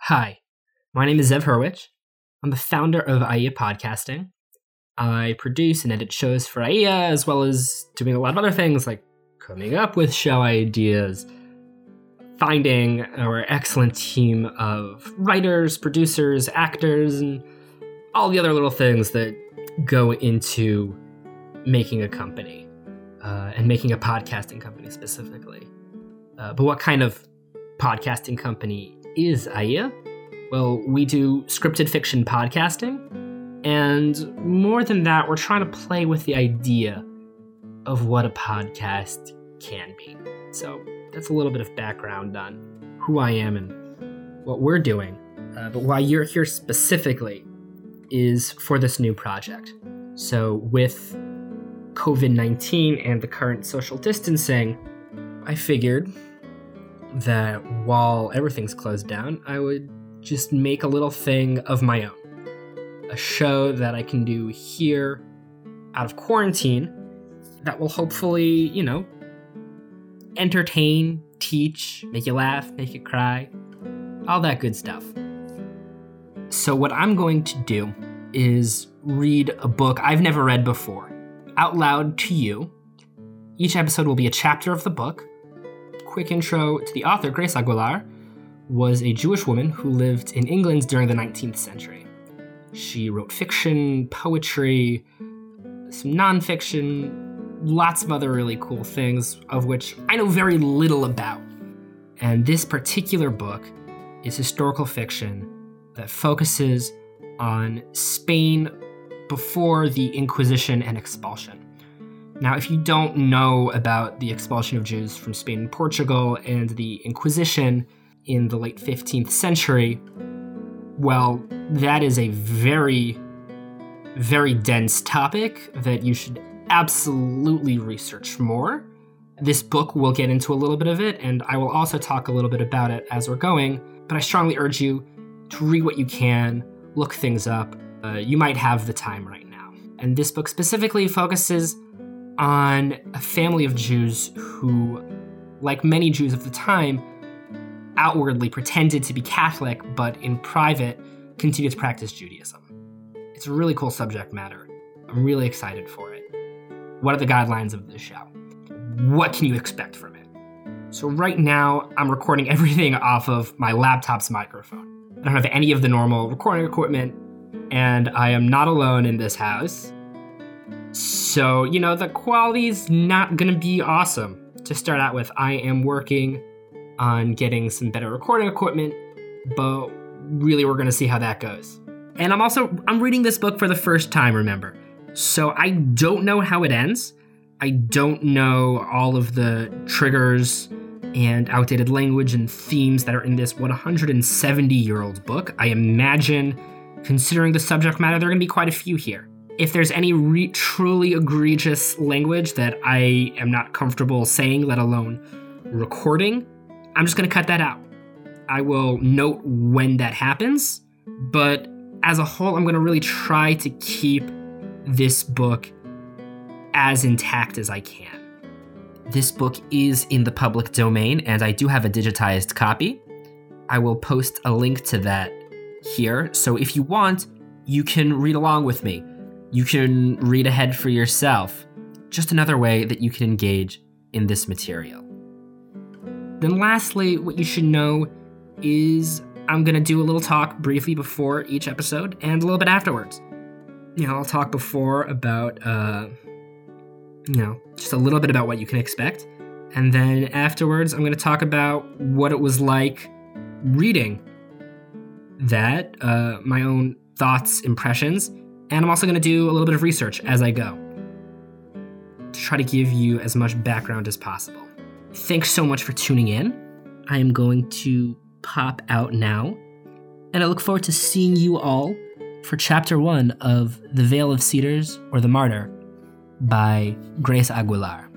Hi, my name is Zev Hurwich. I'm the founder of AIA Podcasting. I produce and edit shows for AIA, as well as doing a lot of other things like coming up with show ideas, finding our excellent team of writers, producers, actors, and all the other little things that go into making a company, and making a podcasting company specifically. But what kind of podcasting company is AIA? Well, we do scripted fiction podcasting, and more than that, we're trying to play with the idea of what a podcast can be. So that's a little bit of background on who I am and what we're doing. But why you're here specifically is for this new project. So with COVID-19 and the current social distancing, I figured that while everything's closed down, I would just make a little thing of my own. A show that I can do here out of quarantine that will hopefully, entertain, teach, make you laugh, make you cry, all that good stuff. So what I'm going to do is read a book I've never read before out loud to you. Each episode will be a chapter of the book. Quick intro to the author. Grace Aguilar was a Jewish woman who lived in England during the 19th century. She wrote fiction, poetry, some nonfiction, lots of other really cool things, of which I know very little about. And this particular book is historical fiction that focuses on Spain before the Inquisition and expulsion. Now, if you don't know about the expulsion of Jews from Spain and Portugal and the Inquisition in the late 15th century, well, that is a very, very dense topic that you should absolutely research more. This book will get into a little bit of it, and I will also talk a little bit about it as we're going, but I strongly urge you to read what you can, look things up. You might have the time right now. And this book specifically focuses on a family of Jews who, like many Jews of the time, outwardly pretended to be Catholic, but in private continued to practice Judaism. It's a really cool subject matter. I'm really excited for it. What are the guidelines of this show? What can you expect from it? So right now, I'm recording everything off of my laptop's microphone. I don't have any of the normal recording equipment, and I am not alone in this house. So, the quality's not gonna be awesome. To start out with, I am working on getting some better recording equipment, but really we're gonna see how that goes. And I'm reading this book for the first time, remember. So I don't know how it ends. I don't know all of the triggers and outdated language and themes that are in this 170-year-old book. I imagine, considering the subject matter, there are gonna be quite a few here. If there's any truly egregious language that I am not comfortable saying, let alone recording, I'm just going to cut that out. I will note when that happens, but as a whole, I'm going to really try to keep this book as intact as I can. This book is in the public domain, and I do have a digitized copy. I will post a link to that here, so if you want, you can read along with me. You can read ahead for yourself. Just another way that you can engage in this material. Then lastly, what you should know is I'm going to do a little talk briefly before each episode and a little bit afterwards. I'll talk before about, just a little bit about what you can expect. And then afterwards, I'm going to talk about what it was like reading that, my own thoughts, impressions. And I'm also going to do a little bit of research as I go to try to give you as much background as possible. Thanks so much for tuning in. I am going to pop out now, and I look forward to seeing you all for Chapter 1 of The Vale of Cedars or The Martyr by Grace Aguilar.